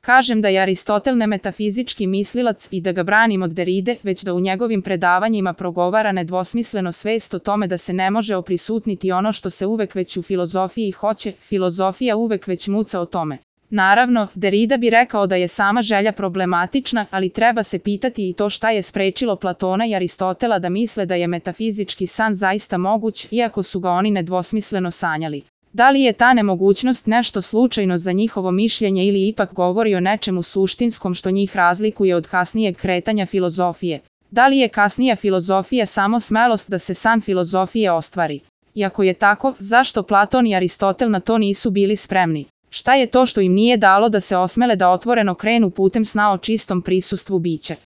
Kažem da je Aristotel ne metafizički mislilac i da ga branim od Deride, već da u njegovim predavanjima progovara nedvosmisleno svest o tome da se ne može oprisutniti ono što se uvek već u filozofiji hoće, filozofija uvek već muca o tome. Naravno, Derida bi rekao da je sama želja problematična, ali treba se pitati i to šta je sprečilo Platona i Aristotela da misle da je metafizički san zaista moguć, iako su ga oni nedvosmisleno sanjali. Da li je ta nemogućnost nešto slučajno za njihovo mišljenje ili ipak govori o nečemu suštinskom što njih razlikuje od kasnijeg kretanja filozofije? Da li je kasnija filozofija samo smelost da se san filozofije ostvari? I ako je tako, zašto Platon i Aristotel na to nisu bili spremni? Šta je to što im nije dalo da se osmele da otvoreno krenu putem sna o čistom prisustvu bića?